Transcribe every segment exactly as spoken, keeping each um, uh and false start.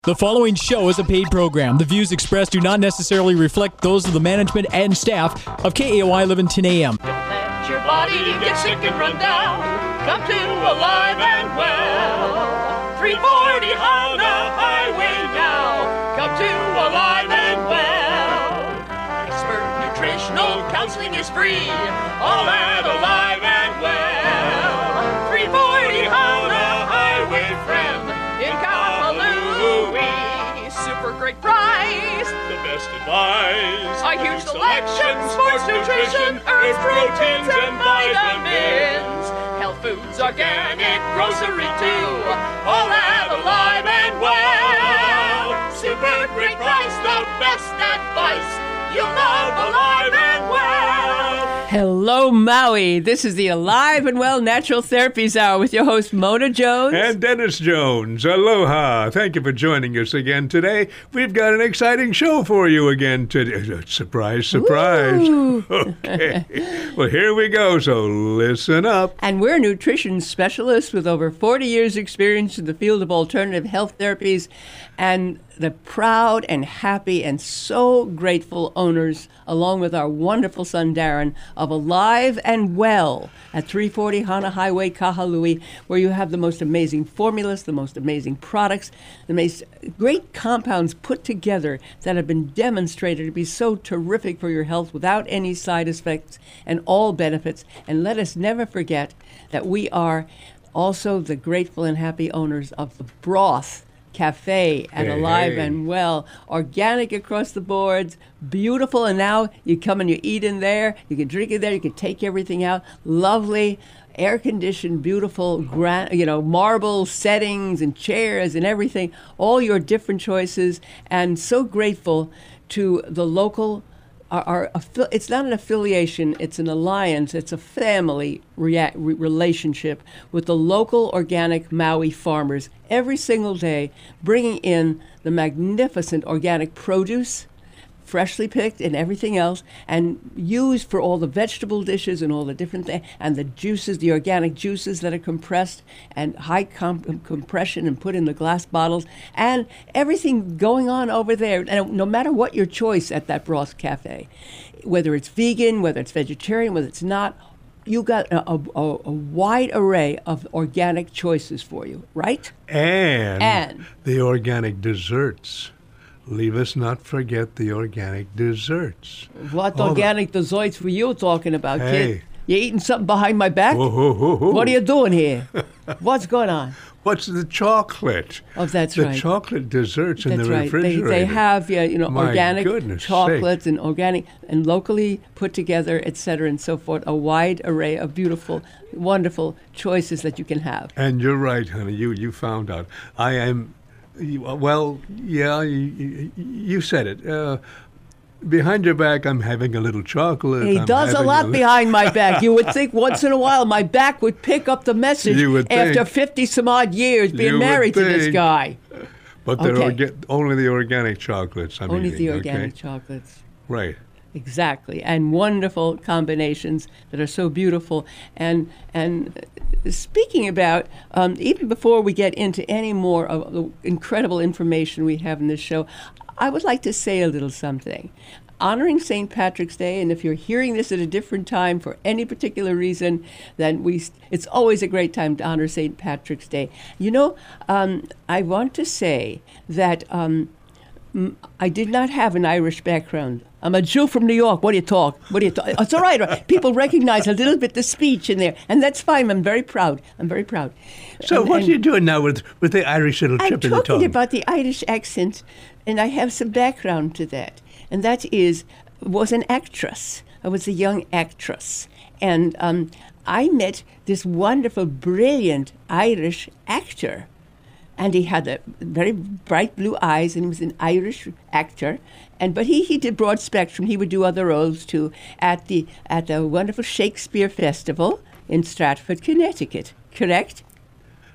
The following show is a paid program. The views expressed do not necessarily reflect those of the management and staff of K A O I eleven ten A M. Don't let your body get sick and run down. Come to Alive and Well. three forty Honda Highway now. Come to Alive and Well. Expert nutritional counseling is free. All at Alive and Well. three forty Honda Highway, friend, in Kahului. Super great price. The best advice. A huge selection, sports nutrition, herbs, proteins, and vitamins. Health foods, organic, grocery too. All at Alive and Well. Super great price, the best advice. You'll love Alive and Well. Hello, Maui. This is the Alive and Well Natural Therapies Hour with your host, Mona Jones. And Dennis Jones. Aloha. Thank you for joining us again today. We've got an exciting show for you again today. Surprise, surprise. Ooh. Okay. Well, here we go, so listen up. And we're nutrition specialists with over forty years experience in the field of alternative health therapies and the proud and happy and so grateful owners, along with our wonderful son, Darren, of Alive and Well at three forty Hana Highway, Kahului, where you have the most amazing formulas, the most amazing products, the most great compounds put together that have been demonstrated to be so terrific for your health without any side effects and all benefits. And let us never forget that we are also the grateful and happy owners of the Broth Cafe at Hey, Alive hey. and Well. Organic across the boards, beautiful, and now you come and you eat in there, you can drink in there, you can take everything out. Lovely, air-conditioned, beautiful, grand, you know, marble settings and chairs and everything, all your different choices, and so grateful to the local Our, our, affi- it's not an affiliation, it's an alliance, it's a family rea- re- relationship with the local organic Maui farmers every single day, bringing in the magnificent organic produce, freshly picked and everything else, and used for all the vegetable dishes and all the different things, and the juices, the organic juices that are compressed and high com- compression and put in the glass bottles, and everything going on over there. And no matter what your choice at that Broth Cafe, whether it's vegan, whether it's vegetarian, whether it's not, you got a, a, a wide array of organic choices for you, right? And, And. the organic desserts. Leave us not forget the organic desserts. What All the- organic desserts were you talking about, Hey. kid? You eating something behind my back? Whoa, whoa, whoa, whoa. What are you doing here? What's going on? What's the chocolate? Oh, that's the right. chocolate desserts in That's the right. They, refrigerator. they have, yeah, you know, My organic goodness chocolates and organic and locally put together, et cetera, and so forth. A wide array of beautiful, wonderful choices that you can have. And you're right, honey. You you found out. I am. You, well, yeah, you, you, you said it. Uh, behind your back, I'm having a little chocolate. He I'm does a having lot li- behind my back. You would think once in a while my back would pick up the message You would after think. fifty some odd years being You would married to this think. guy. But they're Okay. orga- only the organic chocolates I'm Only eating, the organic okay? chocolates. Right. Exactly, and wonderful combinations that are so beautiful. And and speaking about, um, even before we get into any more of the incredible information we have in this show, I would like to say a little something. Honoring Saint Patrick's Day, and if you're hearing this at a different time for any particular reason, then we it's always a great time to honor Saint Patrick's Day. You know, um, I want to say that um, m- I did not have an Irish background. I'm a Jew from New York. What do you talk? What do you talk? It's all right. right. People recognize a little bit the speech in there, and that's fine. I'm very proud. I'm very proud. So And- what and are you doing now with, with the Irish little I'm chip in the talking tongue? about the Irish accent, and I have some background to that. And that is, was an actress. I was a young actress, and um, I met this wonderful, brilliant Irish actor. And he had a very bright blue eyes, and he was an Irish actor. And but he, he did broad spectrum. He would do other roles too at the at the wonderful Shakespeare Festival in Stratford, Connecticut. Correct?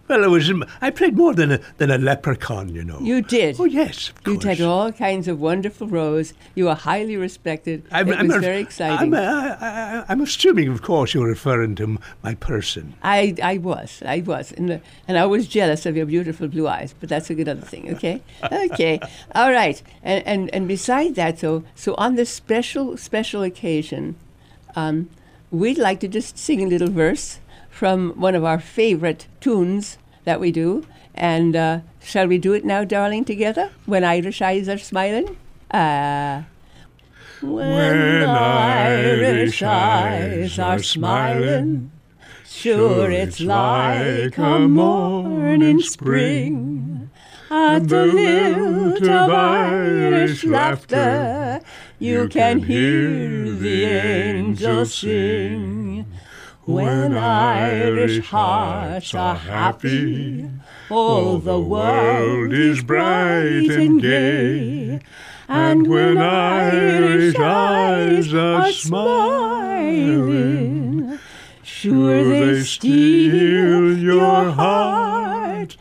Well, it was. I played more than a than a leprechaun, you know. You did. Oh yes, of You course. did all kinds of wonderful roles. You were highly respected. I'm, it I'm was not- very exciting. I'm, uh, I, I'm assuming, of course, you're referring to m- my person. I, I was, I was, and, the, and I was jealous of your beautiful blue eyes, but that's a good other thing, okay? Okay, all right. And, and, and beside that, so, so on this special, special occasion, um, we'd like to just sing a little verse from one of our favorite tunes that we do. And uh, shall we do it now, darling, together? When Irish eyes are smiling? Uh, when, Irish eyes are smiling, sure it's like a morning spring. At the lilt of Irish laughter, you can hear the angels sing. When Irish hearts are happy, all the world is bright and gay. And when Irish eyes are smiling, sure they steal your heart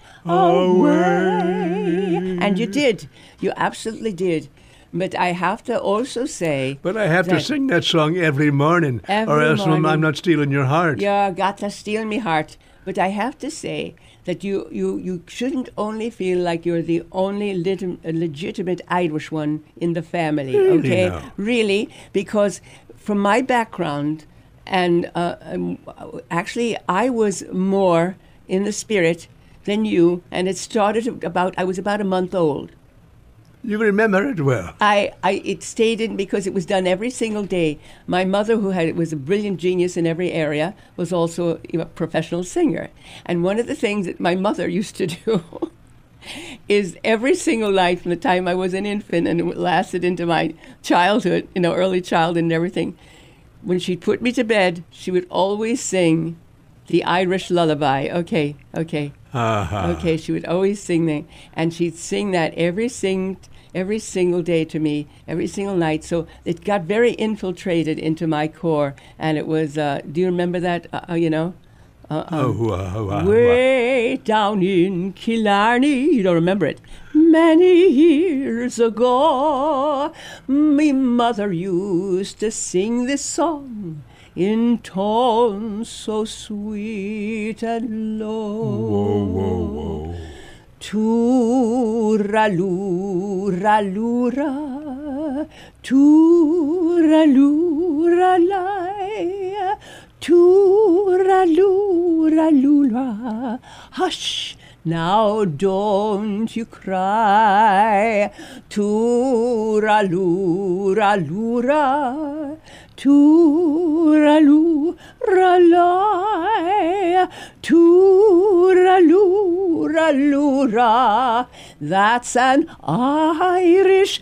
away. And you did. You absolutely did. But I have to also say... But I have to that- sing that song every morning, Every or else I'm- I'm morning. not stealing your heart. You got to steal me heart. But I have to say that you, you, you shouldn't only feel like you're the only lit- legitimate Irish one in the family, Really okay? now? Really, because from my background, and uh, um, actually I was more in the spirit than you, and it started about, I was about a month old. You remember it well. I, I it stayed in because it was done every single day. My mother, who had was a brilliant genius in every area, was also a professional singer. And one of the things that my mother used to do is every single night from the time I was an infant and it lasted into my childhood, you know, early childhood and everything, when she'd put me to bed, she would always sing the Irish lullaby. Okay, okay. Uh-huh. Okay, she would always sing that, and she'd sing that every sing, every single day to me, every single night. So it got very infiltrated into my core, and it was. Uh, do you remember that? Uh, uh, you know, uh, um, Oh, uh, uh, uh, way down in Killarney. You don't remember it? Many years ago, me mother used to sing this song in tones so sweet and low. Whoa, whoa, whoa. Tooraloo-raloo-ra, tooraloo-ra-lie, tooraloo-raloo-ra. Hush, now don't you cry. Tooraloo-raloo-ra, tooraloo-ra-lie, tooraloo-ra-loo-ra. That's an Irish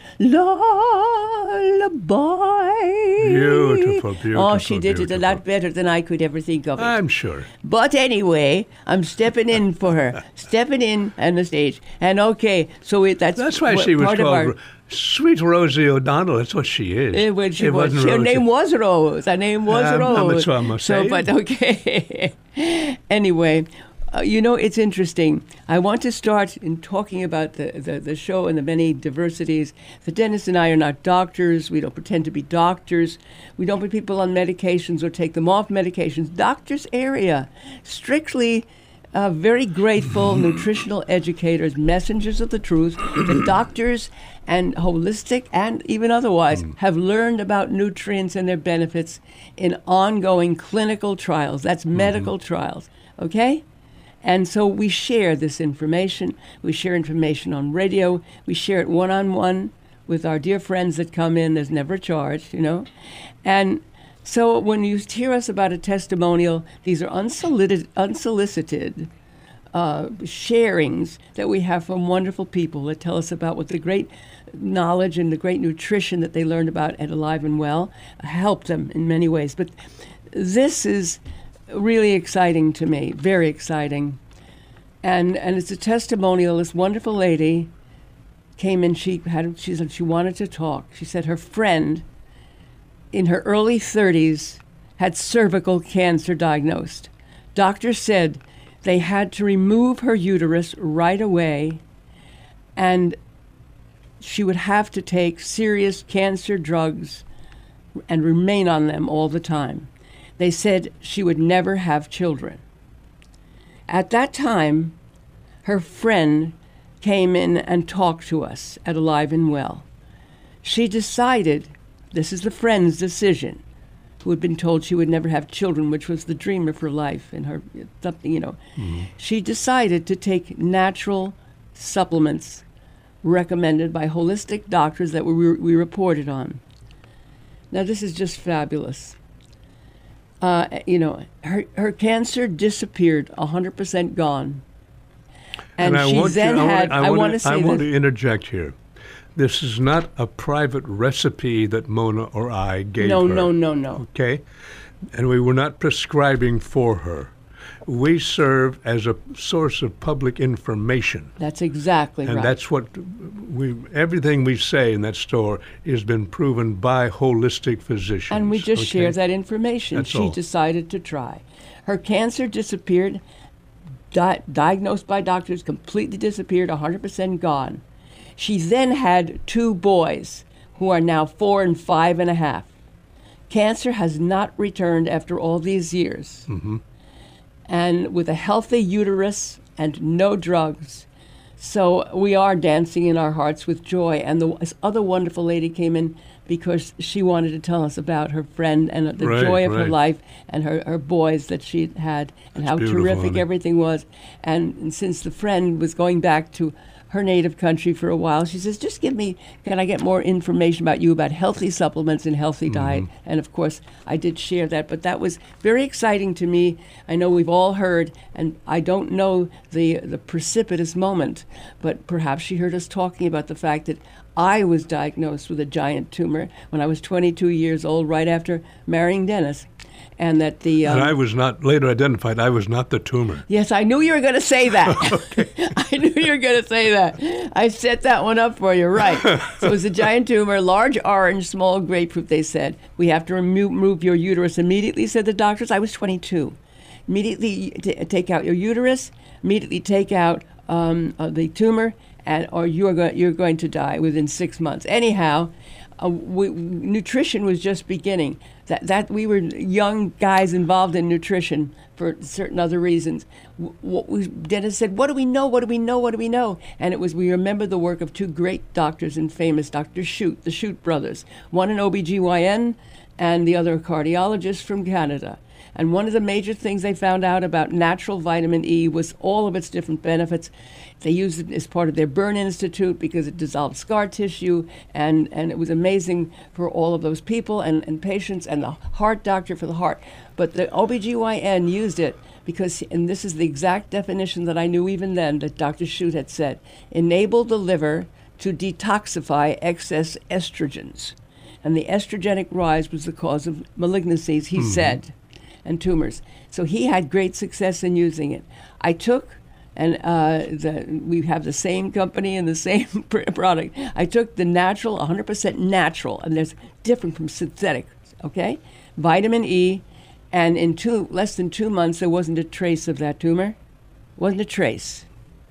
lullaby. Beautiful, beautiful, Oh, she did it a beautiful. lot better than I could ever think of it. I'm sure. But anyway, I'm stepping in for her, stepping in on the stage. And okay, so it, that's That's why wha- she was part of called our, Ro- Sweet Rosie O'Donnell. That's what she is. Eh, well, she it was, wasn't her Rosie. name was Rose. Her name was Um, um, Rose. that's what I'm so, saying. but okay. Anyway, uh, you know, it's interesting. I want to start in talking about the, the, the show and the many diversities. The Dennis and I are not doctors. We don't pretend to be doctors. We don't put people on medications or take them off medications. Doctors area, strictly uh, very grateful nutritional educators, messengers of the truth. The doctors and holistic and even otherwise have learned about nutrients and their benefits in ongoing clinical trials. That's medical trials, okay? And so we share this information. We share information on radio. We share it one-on-one with our dear friends that come in. There's never a charge, you know? And so when you hear us about a testimonial, these are unsolicited, unsolicited uh, sharings that we have from wonderful people that tell us about what the great knowledge and the great nutrition that they learned about at Alive and Well helped them in many ways. But this is really exciting to me, very exciting. And and it's a testimonial. This wonderful lady came in. She had she said she wanted to talk. She said her friend in her early thirties had cervical cancer diagnosed. Doctors said They had to remove her uterus right away, and she would have to take serious cancer drugs and remain on them all the time. They said she would never have children. At that time, her friend came in and talked to us at Alive and Well. She decided, this is the friend's decision, who had been told she would never have children, which was the dream of her life and her something, you know. Mm-hmm. She decided to take natural supplements recommended by holistic doctors that we, we reported on. Now, this is just fabulous. Uh, you know, her, her cancer disappeared, one hundred percent gone. And, and she then you, had, I, I want to say I this. want to interject here. This is not a private recipe that Mona or I gave no, her. No, no, no, no. Okay? And we were not prescribing for her. We serve as a source of public information. That's exactly and right. And that's what we, everything we say in that store has been proven by holistic physicians. And we just okay? shared that information. That's she all. decided to try. Her cancer disappeared, di- diagnosed by doctors, completely disappeared, one hundred percent gone. She then had two boys who are now four and five and a half. Cancer has not returned after all these years. Mm-hmm. And with a healthy uterus and no drugs. So we are dancing in our hearts with joy. And the this other wonderful lady came in because she wanted to tell us about her friend and the right, joy of right. her life and her, her boys that she had and That's how terrific honey. everything was. And, and since the friend was going back to her native country for a while, she says, just give me, can I get more information about you, about healthy supplements and healthy Mm-hmm. diet? And of course, I did share that, but that was very exciting to me. I know we've all heard, and I don't know the, the precipitous moment, but perhaps she heard us talking about the fact that I was diagnosed with a giant tumor when I was twenty-two years old, right after marrying Dennis. And that the um, and I was not later identified. I was not the tumor. Yes, I knew you were going to say that. I knew you were going to say that. I set that one up for you, right? So it was a giant tumor, large orange, small grapefruit. They said we have to remove, remove your uterus immediately. Said the doctors. I was twenty-two. Immediately t- take out your uterus. Immediately take out um, uh, the tumor, and or you're going you're going to die within six months. Anyhow. Uh, we, nutrition was just beginning. That that we were young guys involved in nutrition for certain other reasons. W- what we, Dennis said, "What do we know? What do we know? What do we know?" And it was we remember the work of two great doctors and famous Doctor Shute, the Shute brothers, one an O B G Y N, and the other a cardiologist from Canada. And one of the major things they found out about natural vitamin E was all of its different benefits. They used it as part of their Burn Institute because it dissolved scar tissue, and, and it was amazing for all of those people and, and patients, and the heart doctor for the heart. But the O B G Y N used it because, and this is the exact definition that I knew even then that Doctor Shute had said, enable the liver to detoxify excess estrogens. And the estrogenic rise was the cause of malignancies, he mm-hmm. said, and tumors. So he had great success in using it. I took, and uh, the, we have the same company and the same product. I took the natural, one hundred percent natural, and there's different from synthetic, okay? Vitamin E, and in two, less than two months, there wasn't a trace of that tumor. Wasn't a trace.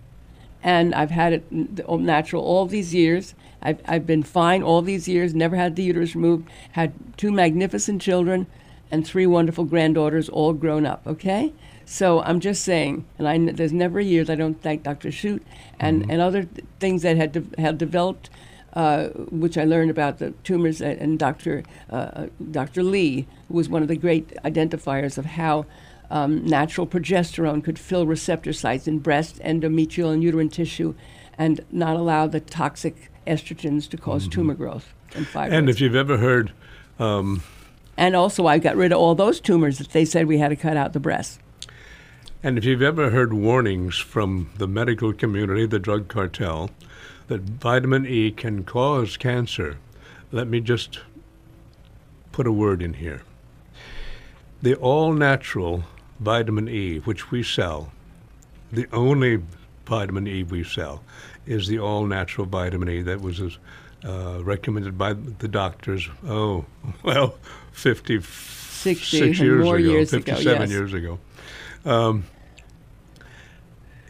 And I've had it natural all these years. I've, I've been fine all these years, never had the uterus removed, had two magnificent children, and three wonderful granddaughters, all grown up, okay? So I'm just saying, and I, there's never a year that I don't thank Doctor Shute and, mm-hmm. and other th- things that had de- had developed, uh, which I learned about the tumors, and, and Doctor Uh, Doctor Lee, who was one of the great identifiers of how um, natural progesterone could fill receptor sites in breast, endometrial, and uterine tissue, and not allow the toxic estrogens to cause mm-hmm. tumor growth and fibroids. And if you've ever heard... Um And also, I got rid of all those tumors that they said we had to cut out the breast. And if you've ever heard warnings from the medical community, the drug cartel, that vitamin E can cause cancer, let me just put a word in here. The all-natural vitamin E, which we sell, the only vitamin E we sell, is the all-natural vitamin E that was uh, recommended by the doctors, oh, well, fifty-six sixty years more ago, years fifty-seven ago, yes. years ago. Um,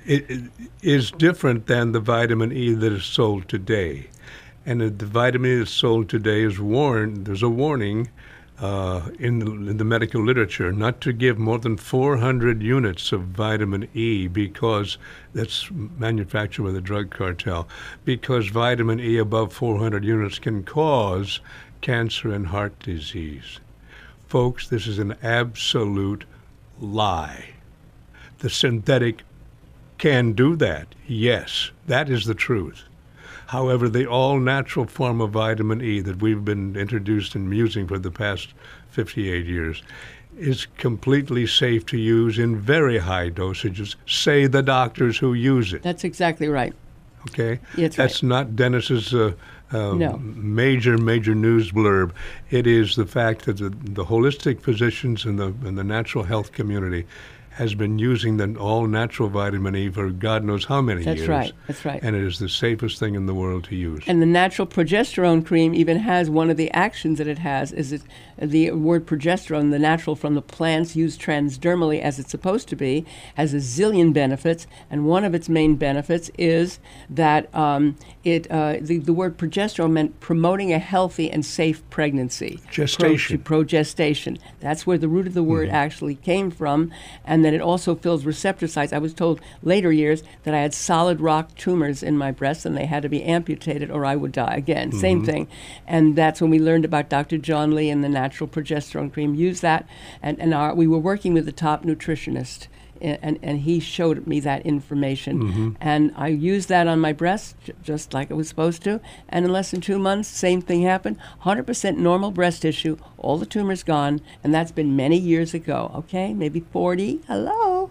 it, it is different than the vitamin E that is sold today. And the, the vitamin E that's sold today is warned, there's a warning uh, in, the, in the medical literature not to give more than four hundred units of vitamin E because that's manufactured by the drug cartel, because vitamin E above four hundred units can cause cancer and heart disease. Folks, this is an absolute lie. The synthetic can do that. Yes, that is the truth. However, the all-natural form of vitamin E that we've been introduced and using for the past fifty-eight years is completely safe to use in very high dosages, say the doctors who use it. That's exactly right. Okay? That's That's right. not Dennis's uh, uh, No. major, major news blurb. It is the fact that the, the holistic physicians and the, and the natural health community has been using the all-natural vitamin E for God knows how many That's years. right. That's right. And it is the safest thing in the world to use. And the natural progesterone cream even has one of the actions that it has is it, the word progesterone, the natural from the plants used transdermally as it's supposed to be, has a zillion benefits. And one of its main benefits is that um, it uh, the, the word progesterone meant promoting a healthy and safe pregnancy. Gestation. Pro, progestation. That's where the root of the word Mm-hmm. actually came from. And then it also fills receptor sites. I was told later years that I had solid rock tumors in my breast and they had to be amputated or I would die. Again, Mm-hmm. same thing. And that's when we learned about Doctor John Lee and the natural progesterone cream. Use that. And, and our, we were working with the top nutritionist. And, and he showed me that information. Mm-hmm. And I used that on my breast, j- just like it was supposed to. And in less than two months, same thing happened. one hundred percent normal breast tissue, all the tumors gone. And that's been many years ago, okay? Maybe forty. Hello?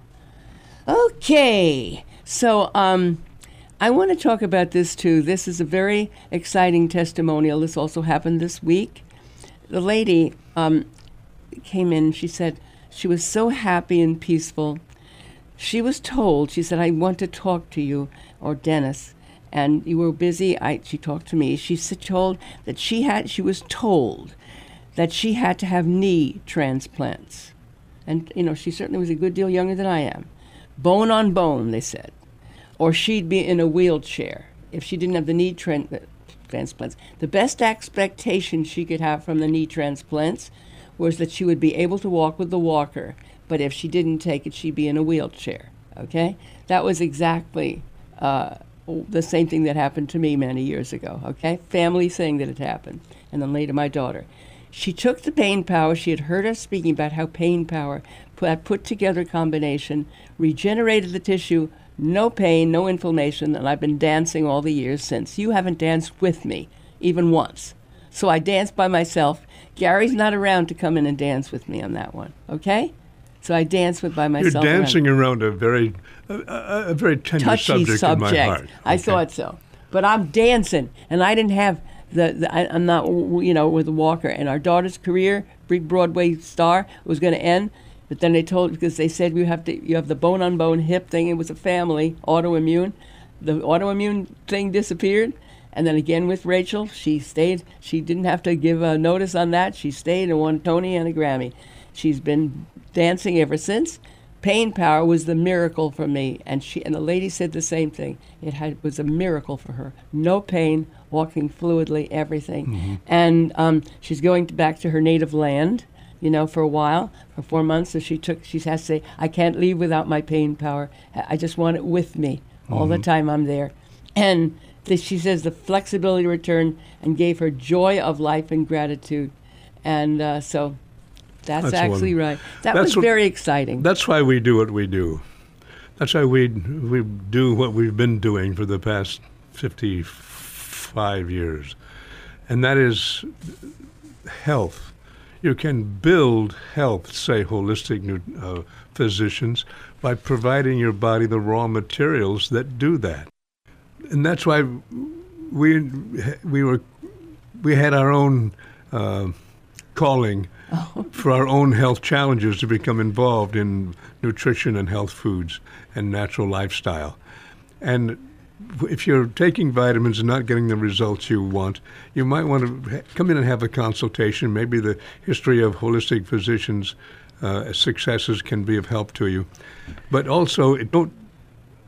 Okay. So um, I want to talk about this, too. This is a very exciting testimonial. This also happened this week. The lady um, came in. She said she was so happy and peaceful. She was told, she said, I want to talk to you, or Dennis, and you were busy. I, she talked to me. She said, told that she had, she was told that she had to have knee transplants. And, you know, she certainly was a good deal younger than I am. Bone on bone, they said. Or she'd be in a wheelchair if she didn't have the knee tran- transplants. The best expectation she could have from the knee transplants was that she would be able to walk with the walker. But if she didn't take it, she'd be in a wheelchair, okay? That was exactly uh, the same thing that happened to me many years ago, okay? Family thing that had happened. And then later my daughter. She took the Pain Power. She had heard us speaking about how Pain Power, that put together combination, regenerated the tissue, no pain, no inflammation, and I've been dancing all the years since. You haven't danced with me, even once. So I danced by myself. Gary's not around to come in and dance with me on that one, okay? So I dance with by myself. You're dancing around, around a very, a, a, a very tender touchy subject, subject. in my heart. I Okay. thought so, but I'm dancing, and I didn't have the. the I, I'm not, you know, with a walker. And our daughter's career, big Broadway star, was going to end. But then they told because they said you have to, you have the bone on bone hip thing. It was a family autoimmune. The autoimmune thing disappeared. And then again with Rachel, she stayed. She didn't have to give a notice on that. She stayed and won Tony and a Grammy. She's been dancing ever since. Pain Power was the miracle for me, and she and the lady said the same thing. It had was a miracle for her. No pain, walking fluidly, everything. Mm-hmm. And um, she's going to back to her native land, you know, for a while, for four months. So she took. She has to say, I can't leave without my Pain Power. I just want it with me all mm-hmm. the time I'm there. And the, she says the flexibility returned and gave her joy of life and gratitude. And uh, so. That's, That's actually one. right. That That's was what, very exciting. That's why we do what we do. That's why we we do what we've been doing for the past fifty-five years. And that is health. You can build health, say holistic uh, physicians, by providing your body the raw materials that do that. And that's why we we were we had our own uh, calling oh. for our own health challenges to become involved in nutrition and health foods and natural lifestyle. And if you're taking vitamins and not getting the results you want, you might want to come in and have a consultation. Maybe the history of holistic physicians' uh, successes can be of help to you. But also, don't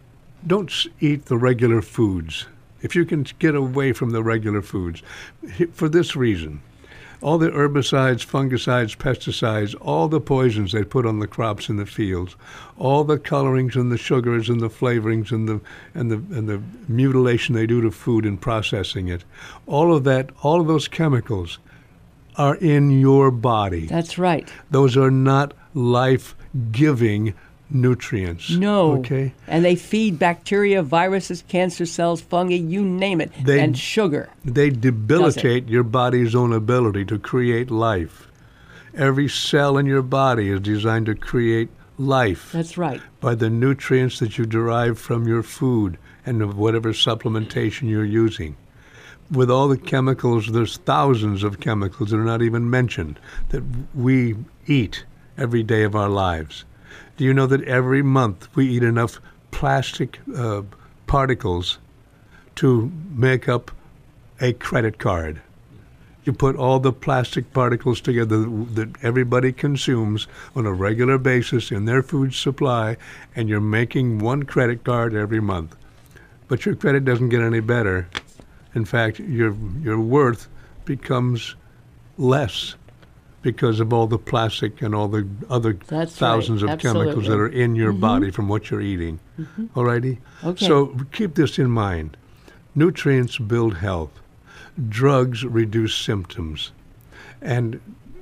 don't s- eat the regular foods. If you can get away from the regular foods, h- for this reason, all the herbicides, fungicides, pesticides, all the poisons they put on the crops in the fields, all the colorings and the sugars and the flavorings and the and the and the mutilation they do to food in processing it, all of that, all of those chemicals are in your body. That's right. Those are not life-giving nutrients. No. Okay? And they feed bacteria, viruses, cancer cells, fungi, you name it, They- and sugar. They debilitate your body's own ability to create life. Every cell in your body is designed to create life That's right. by the nutrients that you derive from your food and of whatever supplementation you're using. With all the chemicals, there's thousands of chemicals that are not even mentioned that we eat every day of our lives. Do you know that every month we eat enough plastic uh, particles to make up a credit card? You put all the plastic particles together that everybody consumes on a regular basis in their food supply, and you're making one credit card every month. But your credit doesn't get any better. In fact, your your worth becomes less because of all the plastic and all the other That's thousands right. of chemicals Absolutely. that are in your body from what you're eating. All righty? Okay. So keep this in mind. Nutrients build health. Drugs reduce symptoms. And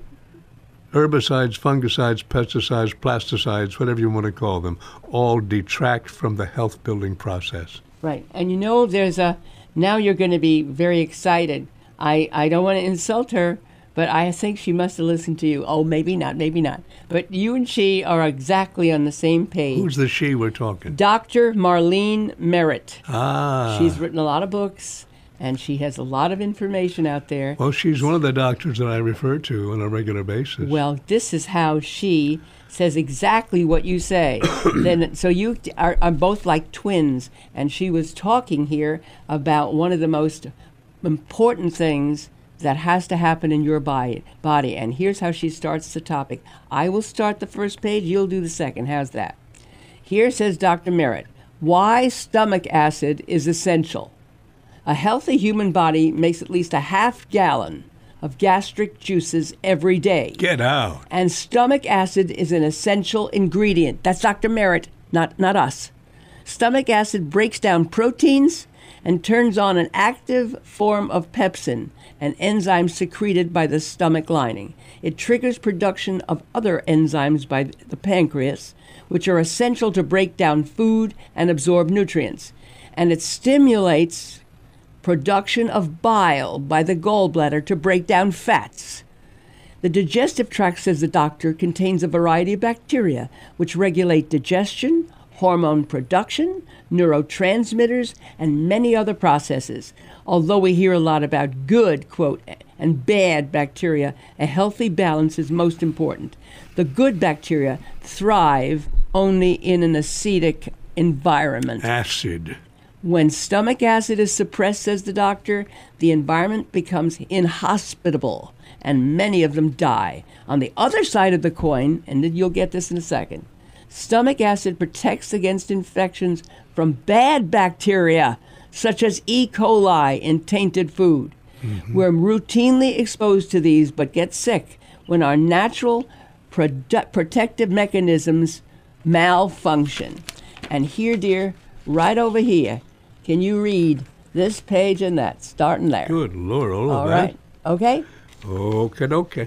herbicides, fungicides, pesticides, plasticides, whatever you want to call them, all detract from the health building process. Right. And you know, there's a, now you're going to be very excited. I, I don't want to insult her, but I think she must have listened to you. Oh, maybe not, maybe not. But you and she are exactly on the same page. Who's the she we're talking? Doctor Marlene Merritt. Ah. She's written a lot of books, and she has a lot of information out there. Well, she's one of the doctors that I refer to on a regular basis. Well, this is how she says exactly what you say. Then, so you are, are both like twins, and she was talking here about one of the most important things that has to happen in your body. Body, and here's how she starts the topic. I will start the first page. You'll do the second. How's that? Here says Doctor Merritt, why stomach acid is essential. A healthy human body makes at least a half gallon of gastric juices every day. Get out. And stomach acid is an essential ingredient. That's Doctor Merritt, not, not us. Stomach acid breaks down proteins and turns on an active form of pepsin, an enzyme secreted by the stomach lining. It triggers production of other enzymes by the pancreas, which are essential to break down food and absorb nutrients. And it stimulates production of bile by the gallbladder to break down fats. The digestive tract, says the doctor, contains a variety of bacteria which regulate digestion, hormone production, neurotransmitters, and many other processes. Although we hear a lot about good, quote, and bad bacteria, a healthy balance is most important. The good bacteria thrive only in an acidic environment. Acid. When stomach acid is suppressed, says the doctor, the environment becomes inhospitable, and many of them die. On the other side of the coin, and you'll get this in a second, stomach acid protects against infections from bad bacteria, such as E. coli in tainted food. Mm-hmm. We're routinely exposed to these, but get sick when our natural produ- protective mechanisms malfunction. And here, dear, right over here, can you read this page and that, starting there? Good Lord, all of All that. right. Okay? Okay, okay.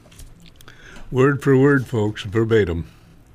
Word for word, folks, verbatim.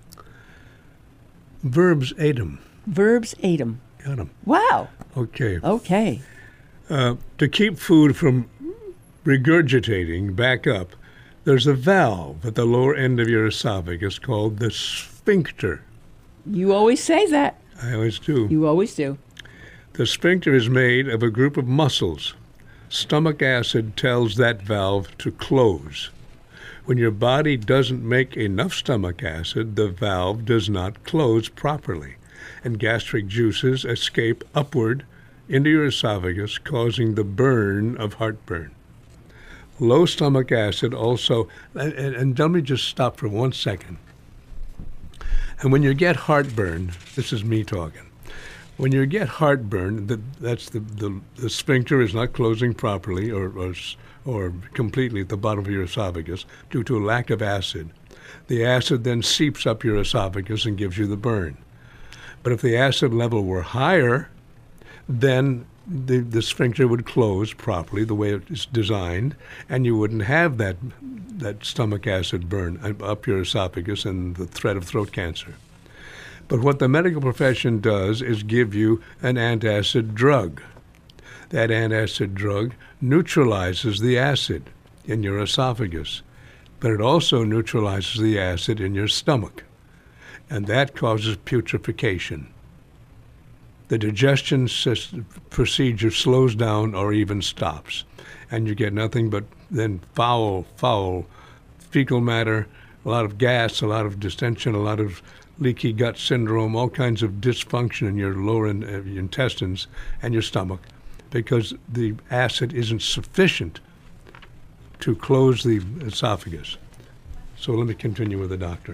Verbs atem. Verbs atem. Got 'em. Wow. Okay. Okay. Uh, to keep food from regurgitating back up, there's a valve at the lower end of your esophagus called the sphincter. You always say that. I always do. You always do. The sphincter is made of a group of muscles. Stomach acid tells that valve to close. When your body doesn't make enough stomach acid, the valve does not close properly, and gastric juices escape upward into your esophagus, causing the burn of heartburn. Low stomach acid also, and, and, and let me just stop for one second. And when you get heartburn, this is me talking, When you get heartburn, the, that's the, the, the sphincter is not closing properly or, or, or completely at the bottom of your esophagus due to a lack of acid. The acid then seeps up your esophagus and gives you the burn. But if the acid level were higher, then the, the sphincter would close properly the way it's designed, and you wouldn't have that, that stomach acid burn up your esophagus and the threat of throat cancer. But what the medical profession does is give you an antacid drug. That antacid drug neutralizes the acid in your esophagus, but it also neutralizes the acid in your stomach, and that causes putrefaction. The digestion system procedure slows down or even stops, and you get nothing but then foul, foul fecal matter, a lot of gas, a lot of distension, a lot of leaky gut syndrome, all kinds of dysfunction in your lower in, uh, intestines and your stomach because the acid isn't sufficient to close the esophagus. So let me continue with the doctor.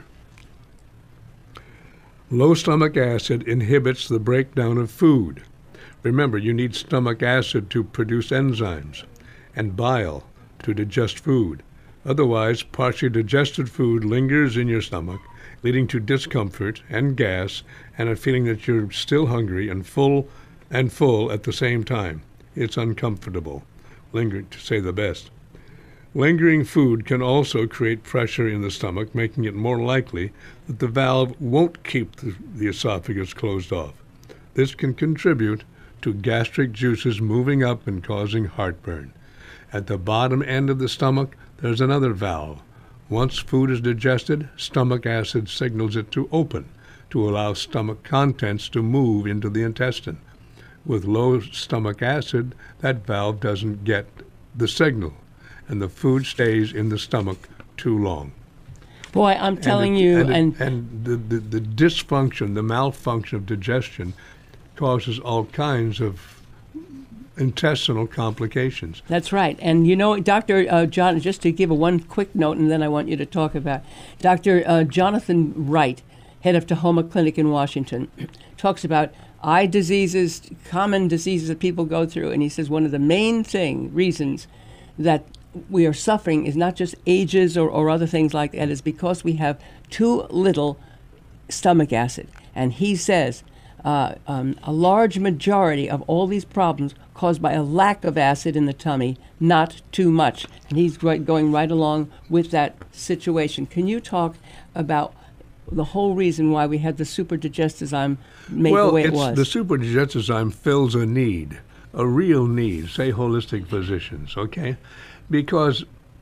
Low stomach acid inhibits the breakdown of food. Remember, you need stomach acid to produce enzymes and bile to digest food. Otherwise, partially digested food lingers in your stomach, leading to discomfort and gas and a feeling that you're still hungry and full and full at the same time. It's uncomfortable. Lingering, to say the best. Lingering food can also create pressure in the stomach, making it more likely that the valve won't keep the, the esophagus closed off. This can contribute to gastric juices moving up and causing heartburn. At the bottom end of the stomach, there's another valve. Once food is digested, stomach acid signals it to open, to allow stomach contents to move into the intestine. With low stomach acid, that valve doesn't get the signal, and the food stays in the stomach too long. Boy, I'm telling and it, you, and, and, it, and the, the, the dysfunction, the malfunction of digestion causes all kinds of intestinal complications. That's right. And you know, Doctor Uh, John, just to give a one quick note, and then I want you to talk about Doctor Uh, Jonathan Wright, head of Tahoma Clinic in Washington, talks about eye diseases, common diseases that people go through, and he says one of the main thing reasons that we are suffering is not just ages or, or other things like that, is because we have too little stomach acid. And he says uh, um, a large majority of all these problems caused by a lack of acid in the tummy, not too much. And he's right, going right along with that situation. Can you talk about the whole reason why we had the superdigestizyme made well, the way it it's, was? the superdigestizyme fills a need, a real need, say holistic physicians, okay? Because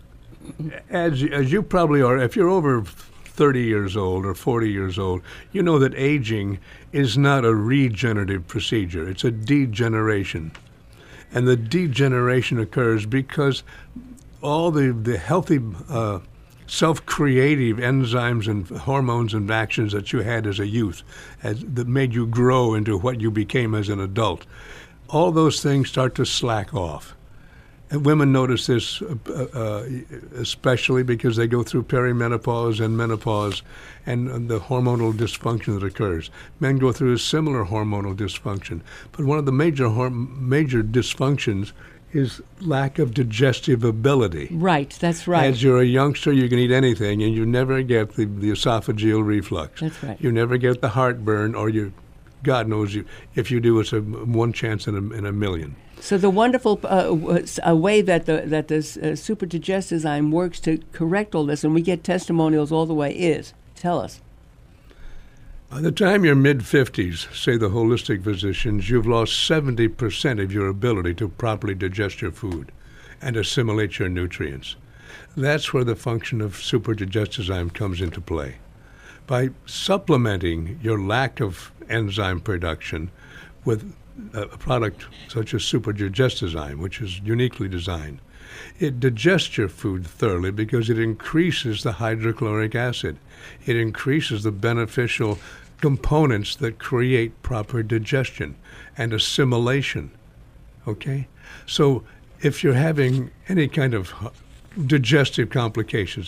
as, as you probably are, if you're over thirty years old or forty years old, you know that aging is not a regenerative procedure. It's a degeneration. And the degeneration occurs because all the, the healthy uh, self-creative enzymes and hormones and actions that you had as a youth as, that made you grow into what you became as an adult, all those things start to slack off. And women notice this uh, uh, especially because they go through perimenopause and menopause and, and the hormonal dysfunction that occurs. Men go through a similar hormonal dysfunction. But one of the major major dysfunctions is lack of digestive ability. Right, that's right. As you're a youngster, you can eat anything, and you never get the, the esophageal reflux. That's right. You never get the heartburn, or you, God knows, you if you do, it's a one chance in a, in a million. So the wonderful uh, a way that the that this uh, superdigestizyme works to correct all this, and we get testimonials all the way, is, tell us. By the time you're mid-fifties, say the holistic physicians, you've lost seventy percent of your ability to properly digest your food and assimilate your nutrients. That's where the function of superdigestizyme comes into play. By supplementing your lack of enzyme production with a product such as superdigestizyme, which is uniquely designed, it digests your food thoroughly because it increases the hydrochloric acid. It increases the beneficial components that create proper digestion and assimilation. Okay? So if you're having any kind of digestive complications,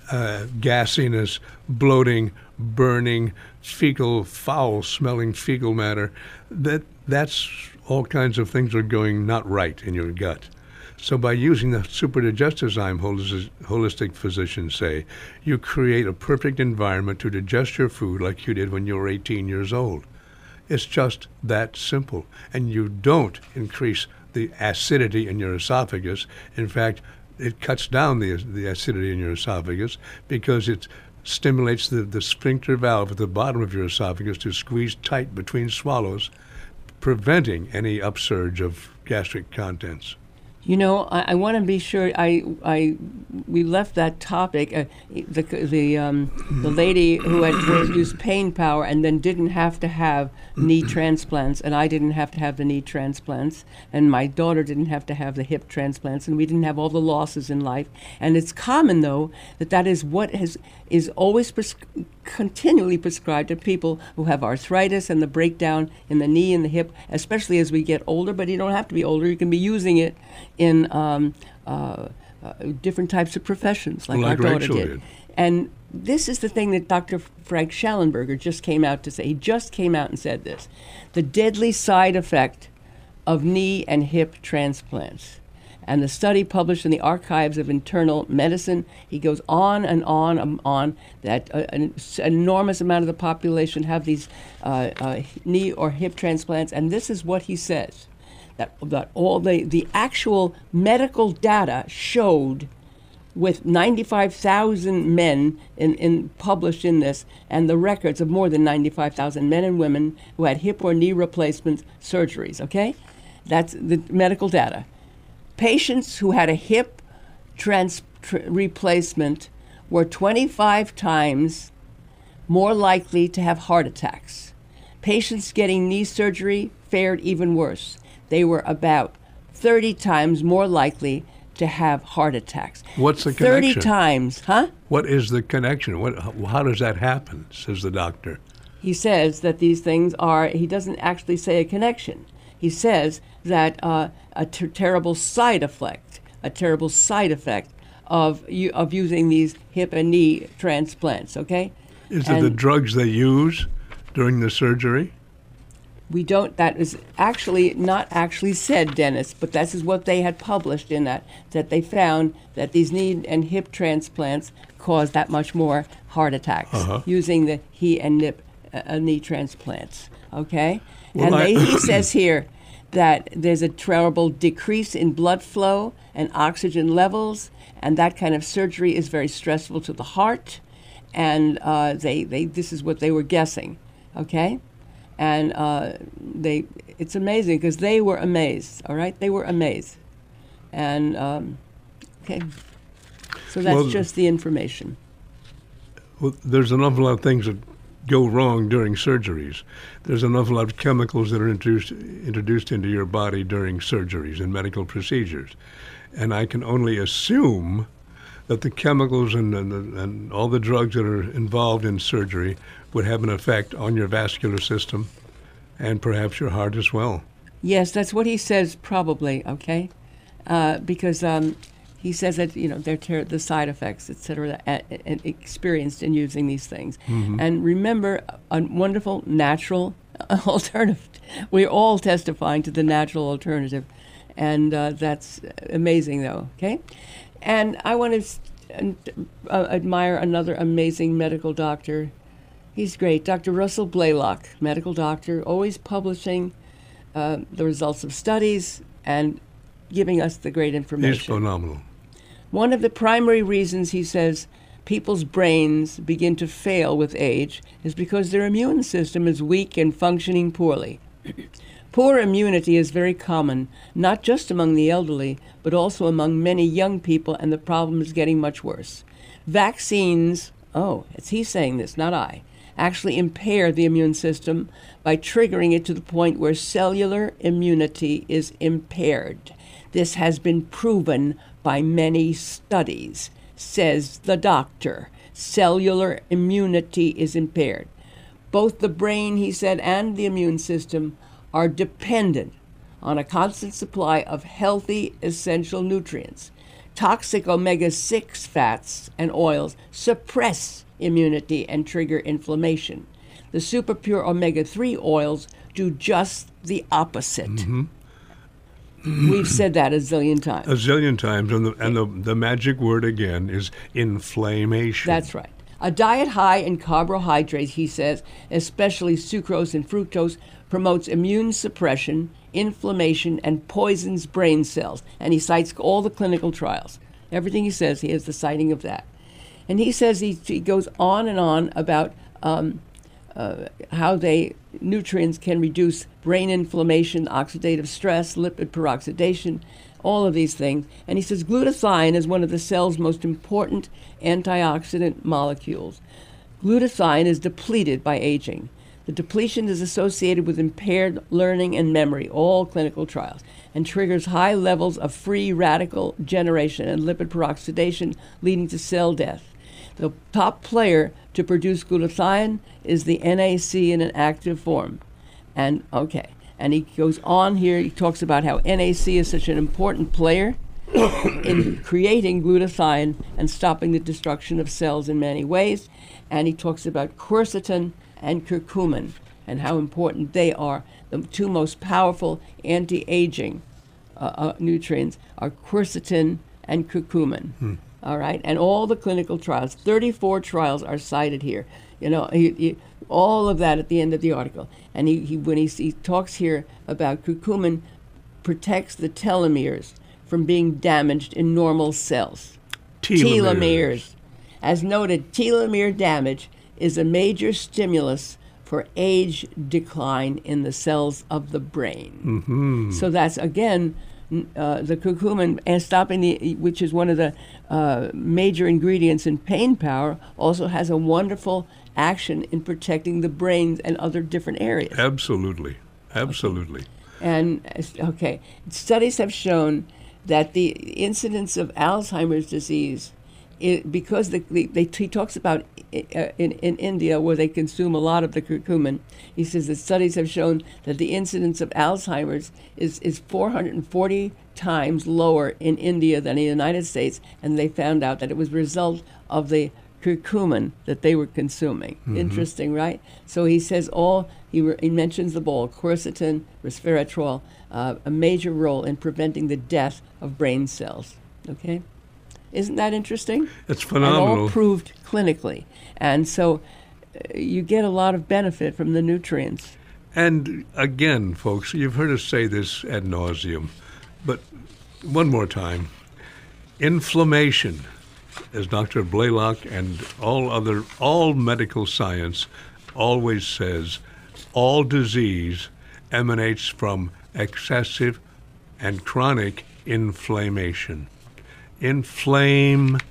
uh, gassiness, bloating, burning, fecal, foul-smelling fecal matter. That that's all kinds of things are going not right in your gut. So by using the superdigestive holistic, holistic physicians say, you create a perfect environment to digest your food like you did when you were eighteen years old. It's just that simple. And you don't increase the acidity in your esophagus. In fact, it cuts down the, the acidity in your esophagus because it stimulates the, the sphincter valve at the bottom of your esophagus to squeeze tight between swallows, preventing any upsurge of gastric contents. You know, I, I want to be sure. I, I, we left that topic. Uh, the the um, the lady who had used pain power and then didn't have to have knee transplants, and I didn't have to have the knee transplants, and my daughter didn't have to have the hip transplants, and we didn't have all the losses in life. And it's common, though, that that is what has is always pres- continually prescribed to people who have arthritis and the breakdown in the knee and the hip, especially as we get older. But you don't have to be older; you can be using it in um, uh, uh, different types of professions, like, like our daughter Rachel did. did. And this is the thing that Doctor Frank Schallenberger just came out to say. He just came out and said this: the deadly side effect of knee and hip transplants. And the study published in the Archives of Internal Medicine, he goes on and on and on that uh, an, an enormous amount of the population have these uh, uh, knee or hip transplants. And this is what he says, that, that all the, the actual medical data showed with ninety-five thousand men in, in published in this, and the records of more than ninety-five thousand men and women who had hip or knee replacement surgeries, okay? That's the medical data. Patients who had a hip trans- tr- replacement were twenty-five times more likely to have heart attacks. Patients getting knee surgery fared even worse. They were about thirty times more likely to have heart attacks. What's the thirty connection? times, huh? What is the connection? What? How does that happen, says the doctor? He says that these things are, he doesn't actually say a connection. He says that uh, a ter- terrible side effect, a terrible side effect of u- of using these hip and knee transplants, okay? Is And it the drugs they use during the surgery? we don't, that is actually not actually said, Dennis, but this is what they had published in that, that they found that these knee and hip transplants cause that much more heart attacks Uh-huh. using the he and nip, uh, knee transplants, okay? Well, and I- they, he says here that there's a terrible decrease in blood flow and oxygen levels, and that kind of surgery is very stressful to the heart, and uh, they, they this is what they were guessing, okay? And uh, they, it's amazing because they were amazed, all right? They were amazed. And, um, okay, so that's Well, just the information. Well, there's an awful lot of things that go wrong during surgeries. There's an awful lot of chemicals that are introduced introduced into your body during surgeries and medical procedures. And I can only assume that the chemicals and, and, and all the drugs that are involved in surgery would have an effect on your vascular system and perhaps your heart as well. Yes, that's what he says probably, okay? Uh, because um, he says that, you know, they're ter- the side effects, et cetera, a- a- experienced in using these things. Mm-hmm. And remember, a wonderful natural alternative. We're all testifying to the natural alternative. And uh, that's amazing, though, okay? And I want to st- uh, admire another amazing medical doctor. He's great. Doctor Russell Blaylock, medical doctor, always publishing uh, the results of studies and giving us the great He's information. phenomenal. One of the primary reasons, he says, people's brains begin to fail with age is because their immune system is weak and functioning poorly. Poor immunity is very common, not just among the elderly, but also among many young people, and the problem is getting much worse. Vaccines, oh, it's he saying this, not I, actually impair the immune system by triggering it to the point where cellular immunity is impaired. This has been proven by many studies, says the doctor. Cellular immunity is impaired. Both the brain, he said, and the immune system are dependent on a constant supply of healthy, essential nutrients. Toxic omega six fats and oils suppress immunity and trigger inflammation. The super pure omega three oils do just the opposite. Mm-hmm. We've said that a zillion times. A zillion times, and the, and the, the magic word again is inflammation. That's right. A diet high in carbohydrates, he says, especially sucrose and fructose, promotes immune suppression, inflammation, and poisons brain cells. And he cites all the clinical trials. Everything he says, he has the citing of that. And he says he, he goes on and on about um, uh, how they nutrients can reduce brain inflammation, oxidative stress, lipid peroxidation, all of these things. And he says glutathione is one of the cell's most important antioxidant molecules. Glutathione is depleted by aging. The depletion is associated with impaired learning and memory, all clinical trials, and triggers high levels of free radical generation and lipid peroxidation, leading to cell death. The top player to produce glutathione is the N A C in an active form. And, okay, and he goes on here, he talks about how N A C is such an important player in creating glutathione and stopping the destruction of cells in many ways. And he talks about quercetin and curcumin and how important they are. The two most powerful anti-aging uh, uh, nutrients are quercetin and curcumin. Hmm. All right, and all the clinical trials, thirty-four trials are cited here. You know, he, he, all of that at the end of the article. And he, he when he, he talks here about curcumin protects the telomeres from being damaged in normal cells. Telomeres. Telomeres. As noted, telomere damage is a major stimulus for age decline in the cells of the brain. Mm-hmm. So that's, again, uh, the curcumin, and stopping the, which is one of the uh, major ingredients in pain power, also has a wonderful action in protecting the brain and other different areas. Absolutely. Absolutely. Okay. And, okay, studies have shown that the incidence of Alzheimer's disease, it, because the, the, they, he talks about uh, in, in India where they consume a lot of the curcumin, he says that studies have shown that the incidence of Alzheimer's is, is four hundred forty times lower in India than in the United States, and they found out that it was a result of the curcumin that they were consuming. Mm-hmm. Interesting, right? So he says all, he, re, he mentions the ball, quercetin, resveratrol, uh, a major role in preventing the death of brain cells, okay? Isn't that interesting? It's phenomenal. And all proved clinically. And so uh, you get a lot of benefit from the nutrients. And again, folks, you've heard us say this ad nauseum, but one more time. Inflammation, as Doctor Blaylock and all other, all medical science always says, all disease emanates from excessive and chronic inflammation. Inflammation.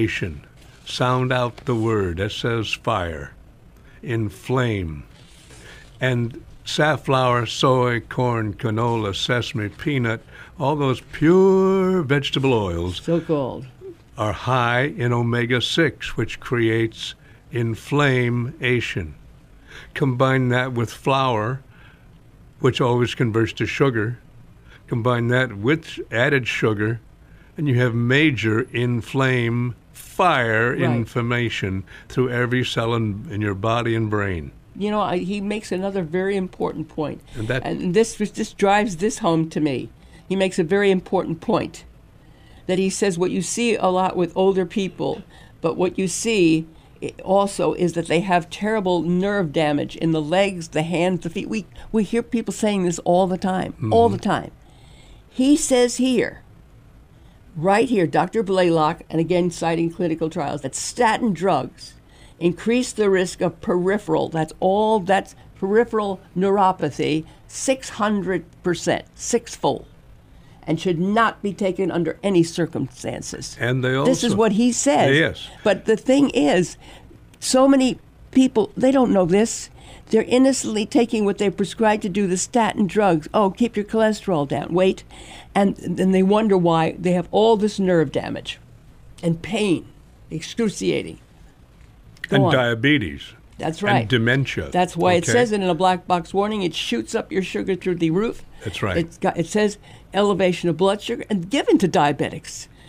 Sound out the word. That says fire. Inflame. And safflower, soy, corn, canola, sesame, peanut, all those pure vegetable oils So-called. are high in omega six, which creates inflammation. Combine that with flour, which always converts to sugar. Combine that with added sugar, and you have major inflame, fire Right. inflammation through every cell in, in your body and brain. You know, I, he makes another very important point. And that- and this this drives this home to me. He makes a very important point. That he says what you see a lot with older people, but what you see also is that they have terrible nerve damage in the legs, the hands, the feet. We, we hear people saying this all the time, mm-hmm. all the time. He says here, right here, Doctor Blaylock, and again citing clinical trials, that statin drugs increase the risk of peripheral, that's all, that's peripheral neuropathy, six hundred percent, sixfold, and should not be taken under any circumstances. And they also... This is what he says. Yes. But the thing is, so many people, they don't know this. They're innocently taking what they're prescribed to do, the statin drugs. Oh, keep your cholesterol down. Wait. And then they wonder why they have all this nerve damage and pain, excruciating. Go and on. diabetes. That's right. And dementia. That's why it Okay? says it in a black box warning. It shoots up your sugar through the roof. That's right. It's got, it says elevation of blood sugar and given to diabetics.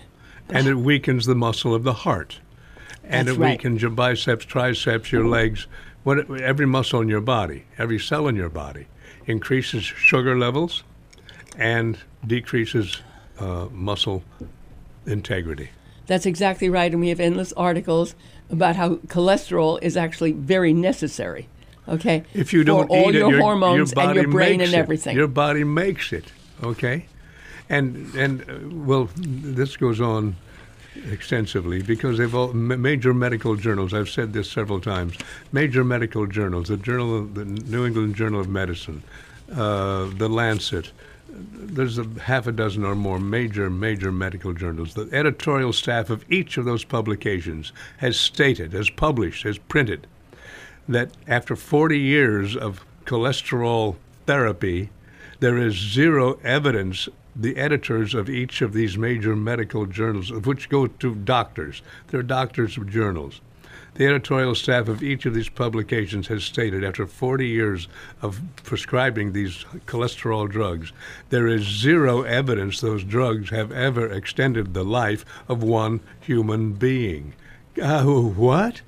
and it weakens the muscle of the heart. And That's it right. weakens your biceps, triceps, your legs, what, every muscle in your body, every cell in your body. Increases sugar levels and decreases uh, muscle integrity. That's exactly right. And we have endless articles about how cholesterol is actually very necessary. Okay? If you For don't all eat your it, your, hormones your body and your brain makes and it. everything. Your body makes it, okay? And, and uh, well, this goes on extensively because they've all, ma- major medical journals, I've said this several times, major medical journals, the Journal of, the New England Journal of Medicine, uh, the Lancet, there's a half a dozen or more major, major medical journals. The editorial staff of each of those publications has stated, has published, has printed, that after forty years of cholesterol therapy, there is zero evidence. The editors of each of these major medical journals, of which go to doctors, they're doctors of journals. The editorial staff of each of these publications has stated, after forty years of prescribing these cholesterol drugs, there is zero evidence those drugs have ever extended the life of one human being. Uh, what?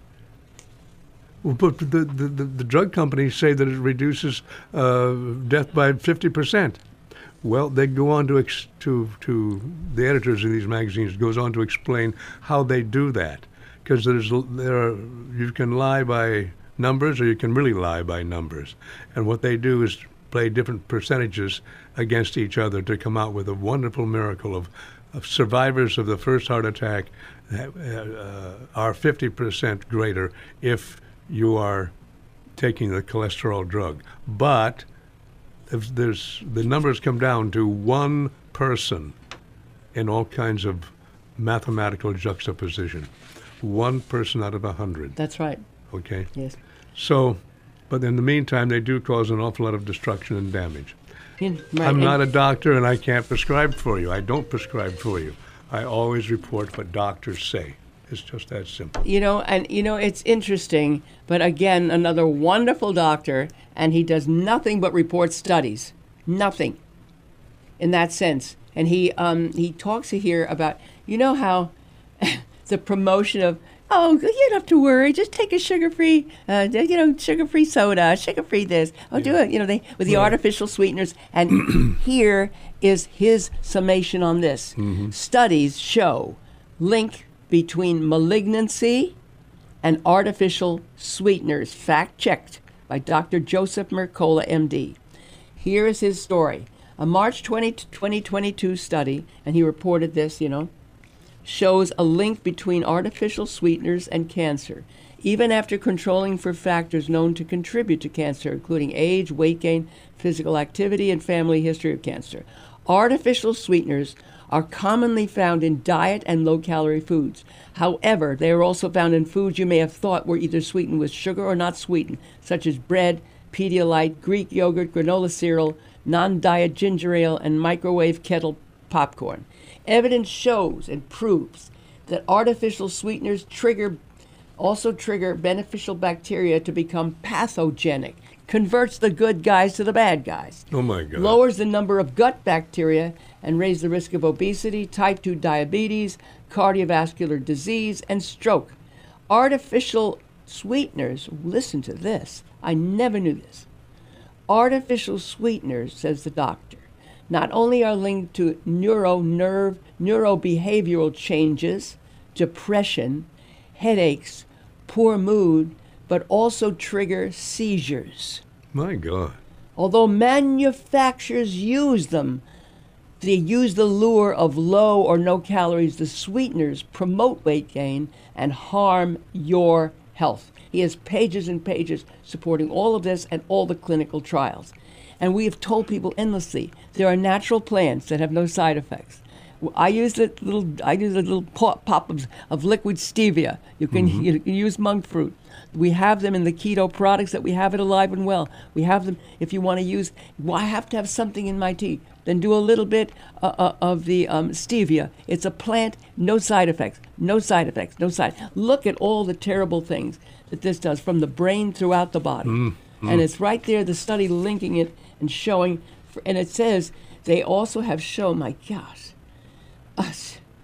Well, but the, the, the, the drug companies say that it reduces uh, death by fifty percent. Well, they go on to, ex- to, to, the editors of these magazines goes on to explain how they do that. Because there's, there are, you can lie by numbers or you can really lie by numbers. And what they do is play different percentages against each other to come out with a wonderful miracle of, of survivors of the first heart attack that, uh, are fifty percent greater if you are taking the cholesterol drug. But if there's, the numbers come down to one person in all kinds of mathematical juxtaposition. One person out of a hundred. That's right. Okay? Yes. So, but in the meantime, they do cause an awful lot of destruction and damage. In- right, I'm and- not a doctor and I can't prescribe for you. I don't prescribe for you. I always report what doctors say. It's just that simple. You know, and you know, it's interesting, but again, another wonderful doctor, and he does nothing but report studies. Nothing. In that sense. And he um, he talks here about, you know how the promotion of, oh, you don't have to worry, just take a sugar-free, uh, you know, sugar-free soda, sugar-free this. Oh, do it, you know, they with the Right. artificial sweeteners. And here is his summation on this. Mm-hmm. Studies show link between malignancy and artificial sweeteners, fact-checked by Doctor Joseph Mercola, M D. Here is his story. A March twentieth, twenty twenty-two study, and he reported this, you know, shows a link between artificial sweeteners and cancer, even after controlling for factors known to contribute to cancer, including age, weight gain, physical activity, and family history of cancer. Artificial sweeteners are commonly found in diet and low-calorie foods. However, they are also found in foods you may have thought were either sweetened with sugar or not sweetened, such as bread, Pedialyte, Greek yogurt, granola cereal, non-diet ginger ale, and microwave kettle popcorn. Evidence shows and proves that artificial sweeteners trigger, also trigger beneficial bacteria to become pathogenic, converts the good guys to the bad guys, Oh my God. lowers the number of gut bacteria, and raise the risk of obesity, type two diabetes, cardiovascular disease, and stroke. Artificial sweeteners, listen to this, I never knew this. Artificial sweeteners, says the doctor, not only are linked to neuro, nerve, neurobehavioral changes, depression, headaches, poor mood, but also trigger seizures. My God. Although manufacturers use them, they use the lure of low or no calories. The sweeteners promote weight gain and harm your health. He has pages and pages supporting all of this and all the clinical trials. And we have told people endlessly, there are natural plants that have no side effects. I use a little, I use a little pop, pop of, of liquid stevia. You can, Mm-hmm. you can use monk fruit. We have them in the keto products that we have it Alive and Well. We have them if you want to use, well, I have to have something in my tea. Then do a little bit uh, uh, of the um, stevia. It's a plant, no side effects, no side effects, no side. Look at all the terrible things that this does from the brain throughout the body. Mm, And it's right there, the study linking it and showing, and it says they also have shown, my gosh, us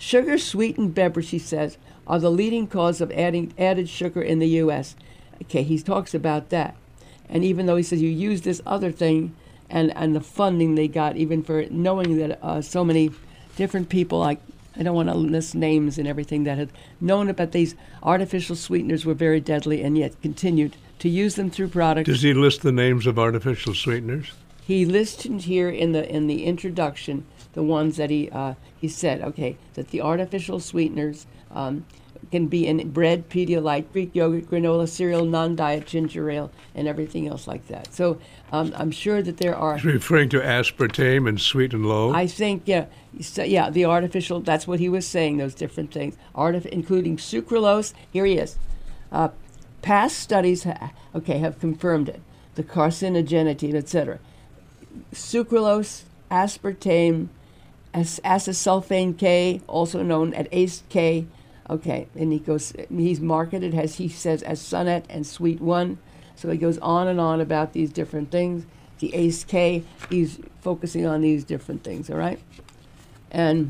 Sugar-sweetened beverages, he says, are the leading cause of adding added sugar in the U S Okay, he talks about that. And even though he says you use this other thing and, and the funding they got, even for knowing that uh, so many different people, like I don't want to list names and everything, that had known about these artificial sweeteners were very deadly and yet continued to use them through products. Does he list the names of artificial sweeteners? He listed here in the in the introduction the ones that he uh, he said, okay, that the artificial sweeteners um, can be in bread, Pedialyte, Greek yogurt, granola, cereal, non-diet ginger ale, and everything else like that. So um, I'm sure that there are. He's referring to aspartame and sweet and low. I think, yeah, so, yeah, the artificial. That's what he was saying. Those different things, Artif- including sucralose. Here he is. Uh, past studies, ha- okay, have confirmed it. The carcinogenity, et cetera. Sucralose, aspartame, as- acesulfame K, also known as A C E K. Okay, and he goes, he's marketed, as he says, as Sunnet and Sweet One. So he goes on and on about these different things. The A C E K, he's focusing on these different things, all right? And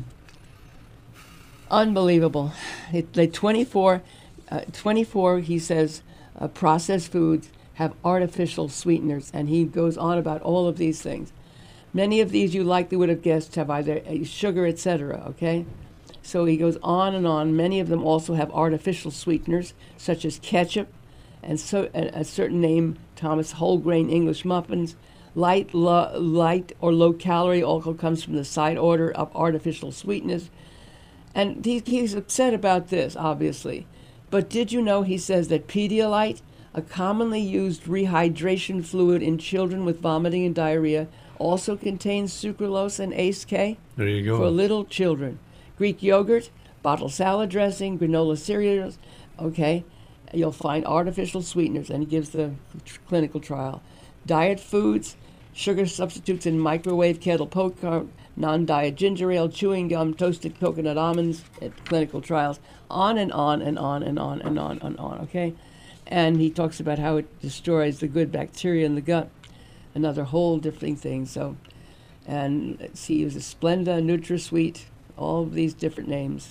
unbelievable. It, they twenty-four, uh, twenty-four, he says, uh, processed foods have artificial sweeteners, and he goes on about all of these things. Many of these you likely would have guessed have either uh, sugar, et cetera, okay? So he goes on and on. Many of them also have artificial sweeteners, such as ketchup, and so a, a certain name, Thomas whole grain English muffins. Light, lo, light or low calorie also comes from the side order of artificial sweetness. And he, he's upset about this, obviously. But did you know, he says, that Pedialyte, a commonly used rehydration fluid in children with vomiting and diarrhea, also contains sucralose and A C E K? There you go. For little children. Greek yogurt, bottled salad dressing, granola cereals, okay, you'll find artificial sweeteners, and he gives the tr- clinical trial. Diet foods, sugar substitutes in microwave kettle popcorn, non-diet ginger ale, chewing gum, toasted coconut almonds, at clinical trials, on and on and on and on and on and on, okay? And he talks about how it destroys the good bacteria in the gut, another whole different thing. So, and let's see, he uses Splenda, NutraSweet, all of these different names.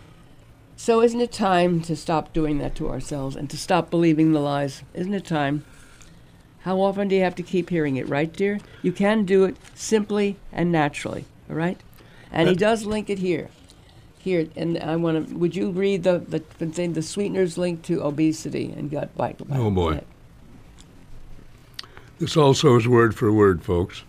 So isn't it time to stop doing that to ourselves and to stop believing the lies? Isn't it time? How often do you have to keep hearing it, right, dear? You can do it simply and naturally, all right? And he does link it here. Here, and I want to, would you read the, the, the, the sweeteners linked to obesity and gut bite? Oh, boy. This also is word for word, folks.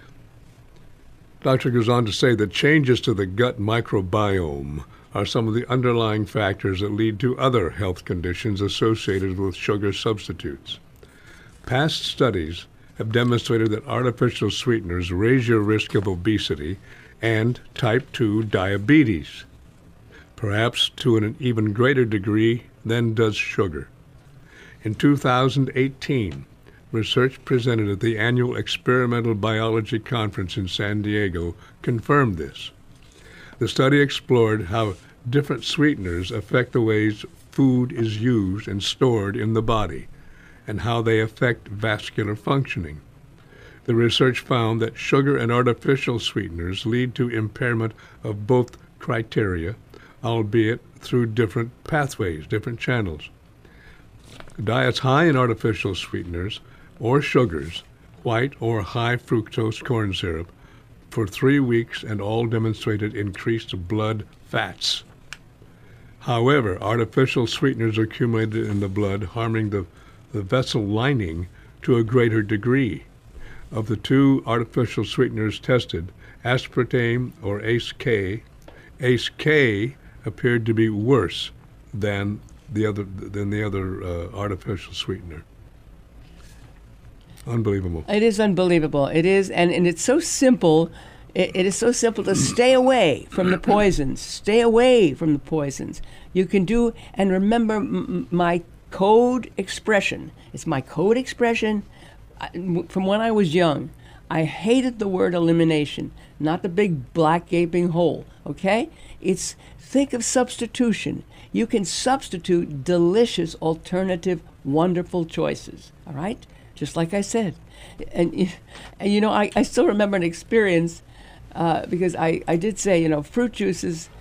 Doctor goes on to say that changes to the gut microbiome are some of the underlying factors that lead to other health conditions associated with sugar substitutes. Past studies have demonstrated that artificial sweeteners raise your risk of obesity and type two diabetes, perhaps to an even greater degree than does sugar. In two thousand eighteen, research presented at the annual Experimental Biology Conference in San Diego confirmed this. The study explored how different sweeteners affect the ways food is used and stored in the body, and how they affect vascular functioning. The research found that sugar and artificial sweeteners lead to impairment of both criteria, albeit through different pathways, different channels. Diets high in artificial sweeteners or sugars, white or high fructose corn syrup, for three weeks and all demonstrated increased blood fats. However, artificial sweeteners accumulated in the blood, harming the, the vessel lining to a greater degree. Of the two artificial sweeteners tested, aspartame or A C E K, A C E K appeared to be worse than the other than the other uh, artificial sweetener. Unbelievable. It is unbelievable. It is, and, and it's so simple. It, it is so simple to stay away from the poisons. Stay away from the poisons. You can do, and remember m- my code expression. It's my code expression. I, from when I was young, I hated the word elimination, not the big black gaping hole, okay? It's, think of substitution. You can substitute delicious, alternative, wonderful choices, all right? Just like I said. And, and you know, I, I still remember an experience uh, because I, I did say, you know, fruit juices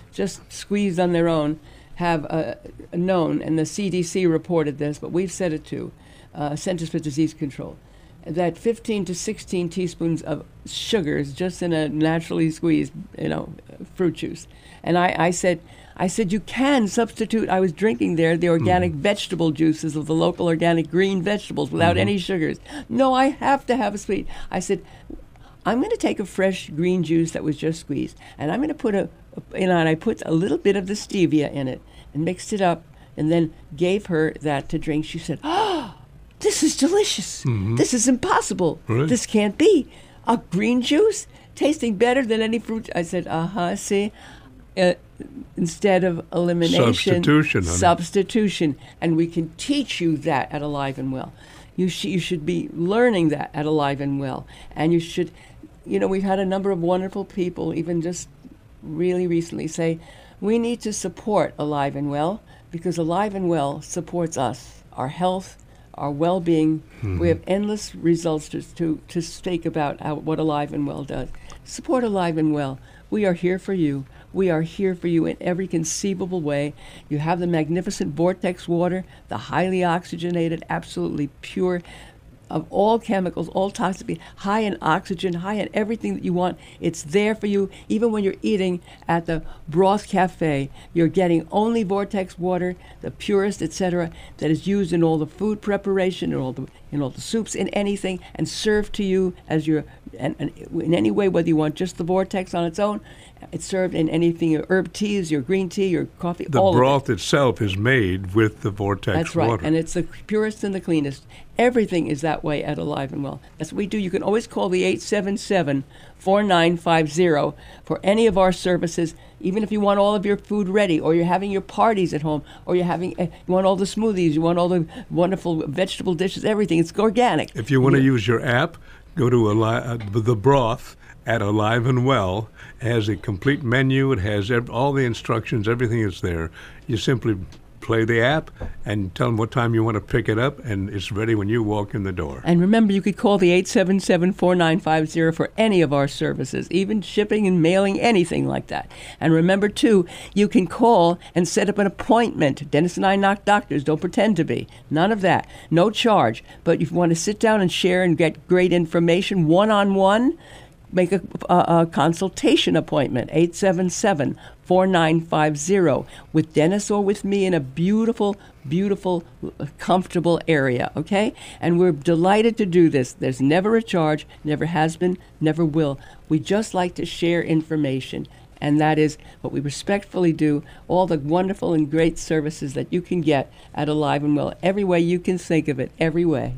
just squeezed on their own, have uh, known, and the C D C reported this, but we've said it too, uh, Centers for Disease Control, that fifteen to sixteen teaspoons of sugars just in a naturally squeezed, you know, fruit juice. And I, I said, I said, you can substitute, I was drinking there the organic mm-hmm. vegetable juices of the local organic green vegetables without mm-hmm. any sugars. No, I have to have a sweet. I said, I'm going to take a fresh green juice that was just squeezed, and I'm going to put a, you know, and I put a little bit of the stevia in it and mixed it up and then gave her that to drink. She said, oh, this is delicious. Mm-hmm. This is impossible. Right. This can't be. A green juice tasting better than any fruit. I said, uh-huh, see? Uh, instead of elimination, substitution, honey. substitution, and we can teach you that at Alive and Well. You, sh- you should be learning that at Alive and Well, and you should, you know, we've had a number of wonderful people, even just really recently, say we need to support Alive and Well because Alive and Well supports us, our health, our well-being. Mm-hmm. We have endless results to to, to speak about how, what Alive and Well does. Support Alive and Well. We are here for you. We are here for you in every conceivable way. You have the magnificent Vortex water, the highly oxygenated, absolutely pure, of all chemicals, all toxic, high in oxygen, high in everything that you want. It's there for you. Even when you're eating at the Broth Cafe, you're getting only Vortex water, the purest, et cetera, that is used in all the food preparation, in all the in all the soups, in anything, and served to you as your and, and in any way, whether you want just the Vortex on its own. It's served in anything, your herb teas, your green tea, your coffee, the all broth of it. itself is made with the Vortex That's right, water. and it's the purest and the cleanest. Everything is that way at Alive and Well. That's what we do. You can always call the eight seven seven, four nine five zero for any of our services, even if you want all of your food ready, or you're having your parties at home, or you're having, uh, you want all the smoothies, you want all the wonderful vegetable dishes, everything. It's organic. If you want to yeah. use your app, go to Ali- uh, the Broth at Alive and Well. It has a complete menu. It has ev- all the instructions. Everything is there. You simply play the app and tell them what time you want to pick it up, and it's ready when you walk in the door. And remember, you could call the eight seven seven, four nine five zero for any of our services, even shipping and mailing, anything like that. And remember, too, you can call and set up an appointment. Dennis and I are not doctors. Don't pretend to be. None of that. No charge. But if you want to sit down and share and get great information one-on-one, make a, a, a consultation appointment, eight seven seven, four nine five zero, with Dennis or with me in a beautiful, beautiful, comfortable area, okay? And we're delighted to do this. There's never a charge, never has been, never will. We just like to share information, and that is what we respectfully do, all the wonderful and great services that you can get at Alive and Well, every way you can think of it, every way.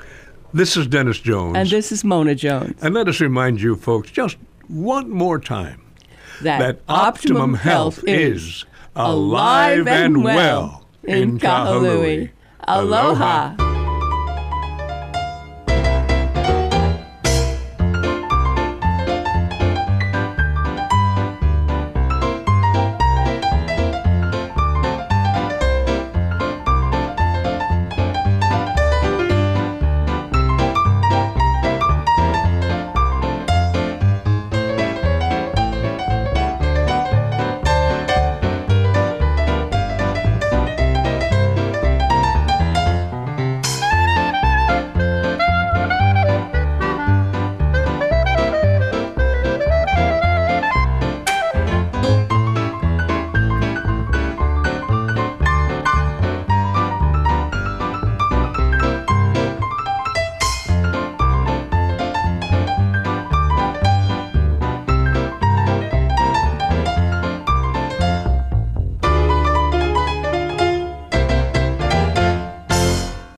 This is Dennis Jones. And this is Mona Jones. And let us remind you, folks, just one more time, that, that Optimum Health is alive and well in Kahului. Aloha.